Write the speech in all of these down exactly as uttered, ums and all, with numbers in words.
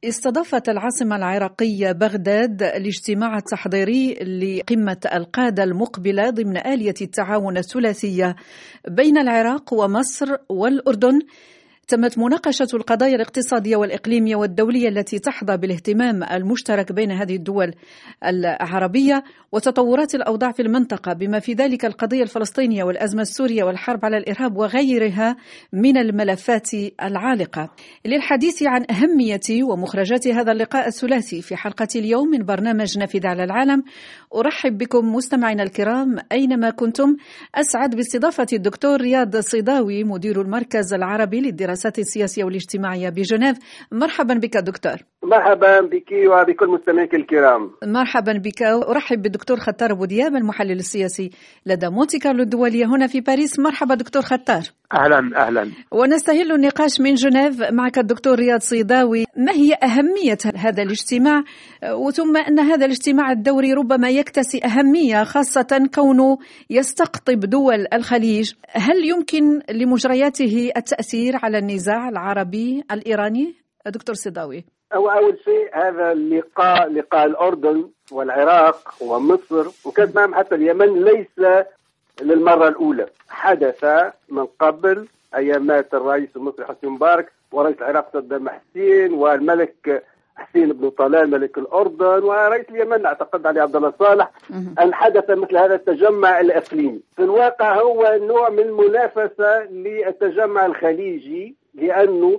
استضافت العاصمة العراقية بغداد الاجتماع التحضيري لقمة القادة المقبلة ضمن آلية التعاون الثلاثية بين العراق ومصر والأردن. تمت مناقشة القضايا الاقتصادية والإقليمية والدولية التي تحظى بالاهتمام المشترك بين هذه الدول العربية وتطورات الأوضاع في المنطقة، بما في ذلك القضية الفلسطينية والأزمة السورية والحرب على الإرهاب وغيرها من الملفات العالقة. للحديث عن أهمية ومخرجات هذا اللقاء الثلاثي في حلقة اليوم من برنامج نافذة على العالم، أرحب بكم مستمعينا الكرام أينما كنتم. أسعد باستضافة الدكتور رياض صيداوي مدير المركز العربي للدراسات السياسية والاجتماعية بجنيف. مرحبا بك دكتور. مرحبا بك وبكل مستمعيك الكرام. مرحبا بك. أرحب بالدكتور خطار أبو دياب المحلل السياسي لدى مونتي كارلو الدولية هنا في باريس. مرحبا دكتور خطار. أهلا أهلا. ونستهل النقاش من جنيف معك الدكتور رياض صيداوي. ما هي أهمية هذا الاجتماع، وثم أن هذا الاجتماع الدوري ربما يكتسي أهمية خاصة كونه يستقطب دول الخليج؟ هل يمكن لمجرياته التأثير على النزاع العربي الإيراني؟ دكتور صيداوي. أو أول شيء هذا اللقاء لقاء الأردن والعراق ومصر وكانت معهم حتى اليمن ليس للمرة الأولى، حدث من قبل أيامات الرئيس المصري حسني مبارك ورئيس العراق صدام حسين والملك حسين بن طلال ملك الأردن ورئيس اليمن أعتقد علي عبد الله صالح، أن حدث مثل هذا التجمع الإقليمي. في الواقع هو نوع من المنافسة للتجمع الخليجي، لأنه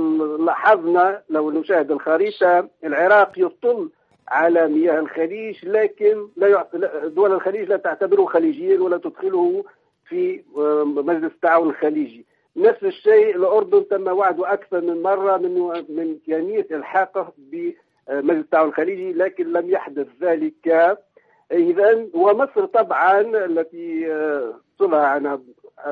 لاحظنا لو نشاهد الخريطة العراق يطل على مياه الخليج، لكن لا دول الخليج لا تعتبره خليجيا ولا تدخله في مجلس التعاون الخليجي. نفس الشيء الأردن تم وعده أكثر من مرة من من إمكانية إلحاقه بمجلس التعاون الخليجي، لكن لم يحدث ذلك. إذا ومصر طبعا التي صلها عنها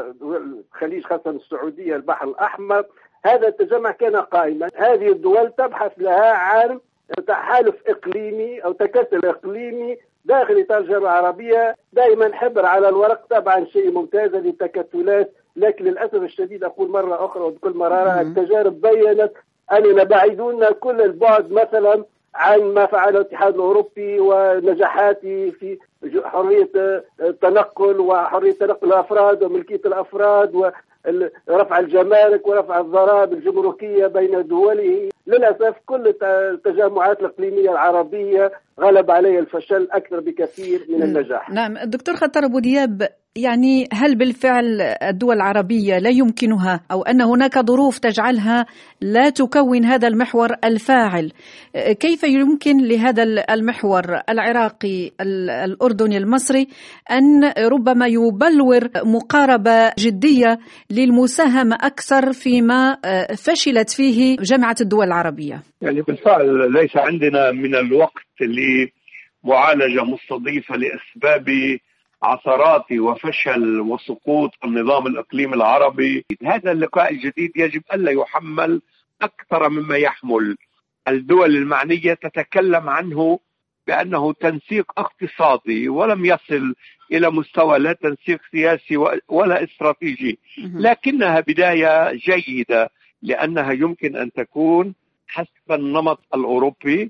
الخليج خاصة السعودية البحر الأحمر، هذا التجمع كان قائما. هذه الدول تبحث لها عن تحالف إقليمي أو تكتل إقليمي داخل إطار الجامعة العربية. دائما حبر على الورق طبعا شيء ممتاز للتكتلات، لكن للأسف الشديد أقول مرة أخرى وبكل مرارة التجارب بينت أننا بعيدون كل البعد مثلا عن ما فعله الاتحاد الأوروبي ونجاحاته في حرية التنقل وحرية تنقل الأفراد وملكية الأفراد ورفع الجمارك ورفع الضرائب الجمركية بين دوله. للأسف كل التجمعات الإقليمية العربية غلب عليها الفشل أكثر بكثير من النجاح. نعم الدكتور خطار أبو دياب، يعني هل بالفعل الدول العربية لا يمكنها أو أن هناك ظروف تجعلها لا تكون هذا المحور الفاعل؟ كيف يمكن لهذا المحور العراقي الأردني المصري أن ربما يبلور مقاربة جدية للمساهمة أكثر فيما فشلت فيه جامعة الدول العربية؟ يعني بالفعل ليس عندنا من الوقت لمعالجة مستضيفة لأسباب عثرات وفشل وسقوط النظام الإقليمي العربي. هذا اللقاء الجديد يجب ألا يحمل أكثر مما يحمل. الدول المعنية تتكلم عنه بأنه تنسيق اقتصادي ولم يصل إلى مستوى لا تنسيق سياسي ولا استراتيجي، لكنها بداية جيدة لأنها يمكن أن تكون حسب النمط الأوروبي،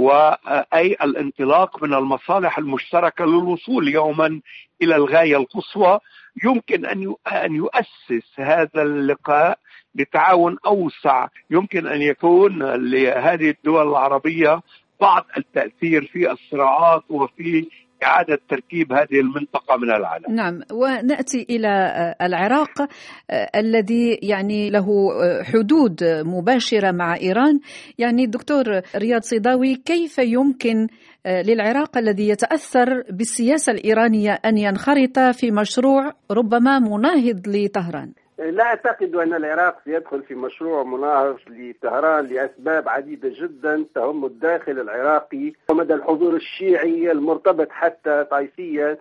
وأي الانطلاق من المصالح المشتركة للوصول يوما إلى الغاية القصوى. يمكن أن يؤسس هذا اللقاء لتعاون أوسع، يمكن أن يكون لهذه الدول العربية بعض التأثير في الصراعات وفي إعادة تركيب هذه المنطقة من العالم. نعم، ونأتي إلى العراق الذي يعني له حدود مباشرة مع إيران. يعني الدكتور رياض صيداوي، كيف يمكن للعراق الذي يتأثر بالسياسة الإيرانية أن ينخرط في مشروع ربما مناهض لطهران؟ لا أعتقد أن العراق سيدخل في مشروع مناهض لطهران لأسباب عديدة جدا تهم الداخل العراقي ومدى الحضور الشيعي المرتبط حتى طائفيا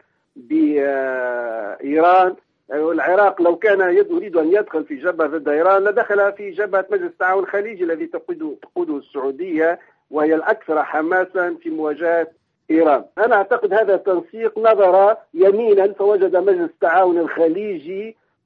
بإيران. العراق لو كان يريد أن يدخل في جبهة ضد إيران لدخل في جبهة مجلس التعاون الخليجي الذي تقوده السعودية وهي الأكثر حماسا في مواجهة إيران. أنا أعتقد هذا التنسيق نظر يمينا فوجد مجلس التعاون الخليجي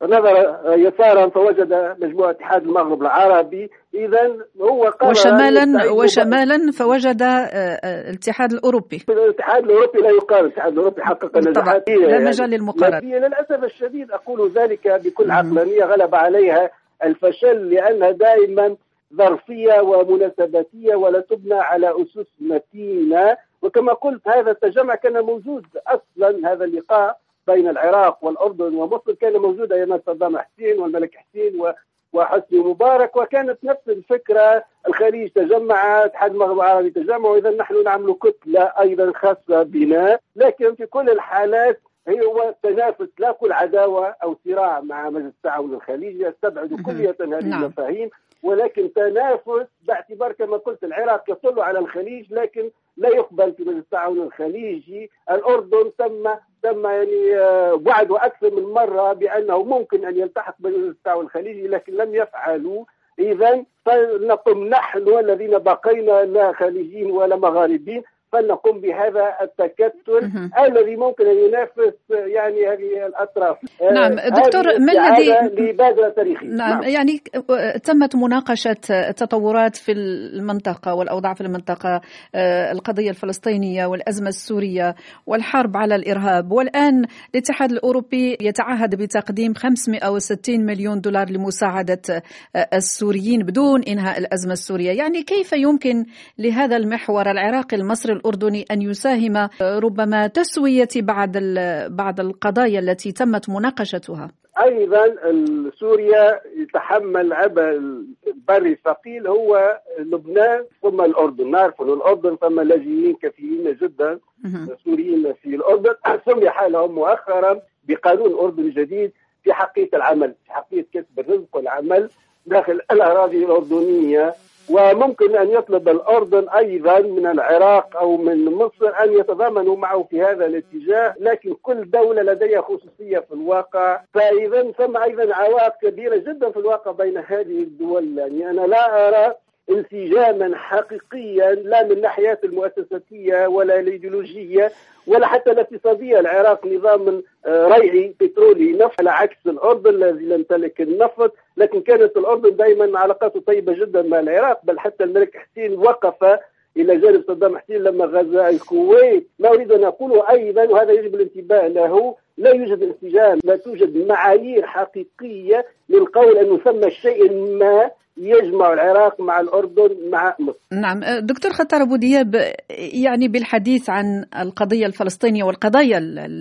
نظر يسارا فوجد مجموعة اتحاد المغرب العربي. إذا هو قرر وشمالا وشمالا فوجد الاتحاد الأوروبي. الاتحاد الأوروبي لا يقارن، الاتحاد الأوروبي حقق نجاحات لا مجال للمقارنة. للأسف الشديد أقول ذلك بكل عقلانية، غلب عليها الفشل لأنها دائما ظرفية ومناسباتية ولا تبنى على أسس متينة. وكما قلت هذا التجمع كان موجود أصلا، هذا اللقاء بين العراق والأردن ومصر كان موجود أيام صدام حسين والملك حسين وحسني مبارك، وكانت نفس الفكرة. الخليج تجمع، اتحاد المغرب العربي تجمع، وإذا نحن نعمل كتلة أيضا خاصة بنا. لكن في كل الحالات هو تنافس، لا كل عداوة أو صراع مع مجلس التعاون الخليجي، يستبعد كلية هذه المفاهيم، ولكن تنافس باعتبار كما قلت العراق يطل على الخليج لكن لا يقبل في مجلس التعاون الخليجي. الأردن تم تم يعني وعدوا أكثر من مرة بأنه ممكن أن يلتحق بمجلس التعاون الخليجي لكن لم يفعلوا. إذا فنقوم نحن الذين بقينا لا خليجيين ولا مغاربين فلنقوم بهذا التكتل الذي ممكن أن ينافس يعني هذه الأطراف. نعم دكتور، ما الذي لبادرة تاريخية. نعم, نعم يعني تمت مناقشة التطورات في المنطقة والأوضاع في المنطقة، القضية الفلسطينية والأزمة السورية والحرب على الإرهاب، والآن الاتحاد الأوروبي يتعهد بتقديم خمسمائة وستين مليون دولار لمساعدة السوريين بدون إنهاء الأزمة السورية. يعني كيف يمكن لهذا المحور العراقي المصري الأردني أن يساهم ربما تسوية بعض بعض القضايا التي تمت مناقشتها؟ أيضا سوريا يتحمل عبء البري الثقيل هو لبنان ثم الأردن. نعرف أن الأردن ثم لاجئين كثيرين جدا سوريين في الأردن، سمح لهم مؤخرا بقانون أردني جديد في حقية العمل، في حقية كسب الرزق والعمل داخل الأراضي الأردنية. وممكن أن يطلب الأردن أيضا من العراق أو من مصر أن يتضامنوا معه في هذا الاتجاه، لكن كل دولة لديها خصوصية في الواقع. فإذا ثم أيضا عوائق كبيرة جدا في الواقع بين هذه الدول. يعني أنا لا أرى انسجاما حقيقيا لا من الناحية المؤسساتية ولا الإيديولوجية ولا حتى الاقتصادية. العراق نظام ريعي بترولي نفط على عكس الأردن الذي لا يمتلك النفط، لكن كانت الأردن دائما علاقاته طيبة جدا مع العراق، بل حتى الملك حسين وقف إلى جانب صدام حسين لما غزا الكويت. ما أريد أن أقوله أيضا وهذا يجب الانتباه له، لا يوجد انسجام، لا توجد معايير حقيقية للقول أنه ثم شيء ما يجمع العراق مع الأردن مع مصر. نعم دكتور خطار أبو دياب، يعني بالحديث عن القضية الفلسطينية والقضايا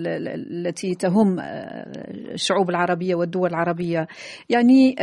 التي تهم الشعوب العربية والدول العربية، يعني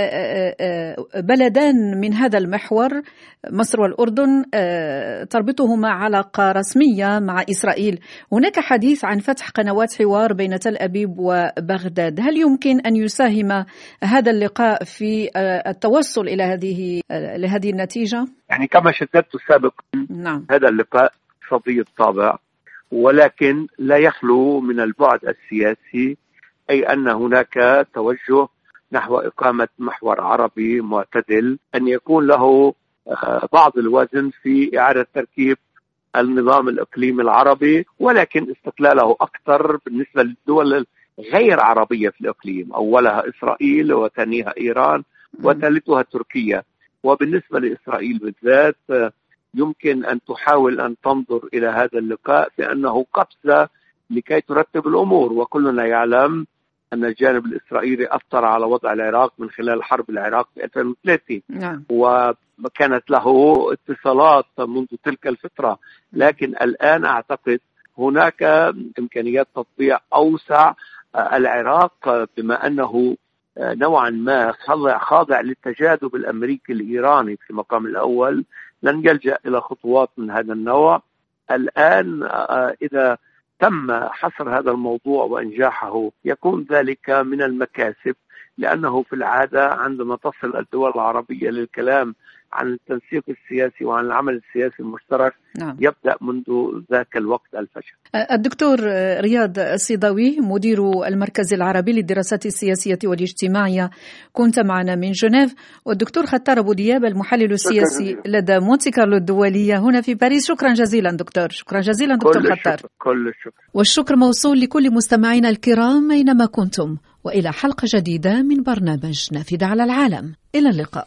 بلدان من هذا المحور مصر والأردن تربطهما علاقة رسمية مع إسرائيل. هناك حديث عن فتح قنوات حوار بين تل أبيب وبغداد، هل يمكن أن يساهم هذا اللقاء في التوصل إلى هذه لهذه النتيجة؟ يعني كما شددت سابقا نعم. هذا اللقاء اقتصادي الطابع، ولكن لا يخلو من البعد السياسي، أي أن هناك توجه نحو إقامة محور عربي معتدل أن يكون له بعض الوزن في إعادة تركيب النظام الإقليمي العربي، ولكن استقلاله أكثر بالنسبة للدول غير عربية في الإقليم، أولها إسرائيل وثانيها إيران وثالثها تركيا. وبالنسبة لإسرائيل بالذات يمكن أن تحاول أن تنظر إلى هذا اللقاء بأنه قفزة لكي ترتب الأمور، وكلنا يعلم أن الجانب الإسرائيلي أثر على وضع العراق من خلال حرب العراق في ألفين وثلاثة نعم. وكانت له اتصالات منذ تلك الفترة، لكن الآن أعتقد هناك إمكانيات تطبيع أوسع. العراق بما أنه نوعا ما خاضع للتجاذب الأمريكي الإيراني في المقام الأول لن يلجأ إلى خطوات من هذا النوع. الآن إذا تم حصر هذا الموضوع وإنجاحه يكون ذلك من المكاسب، لأنه في العادة عندما تصل الدول العربية للكلام عن التنسيق السياسي وعن العمل السياسي المشترك نعم. يبدأ منذ ذاك الوقت الفشل. الدكتور رياض السيضاوي مدير المركز العربي للدراسات السياسية والاجتماعية كنت معنا من جنيف، والدكتور خطار أبو دياب المحلل السياسي لدى مونتي كارلو الدولية هنا في باريس. شكرا جزيلا دكتور. شكرا جزيلا دكتور كل خطار. الشكر. كل الشكر. والشكر موصول لكل مستمعينا الكرام أينما كنتم. وإلى حلقة جديدة من برنامج نافذة على العالم. إلى اللقاء.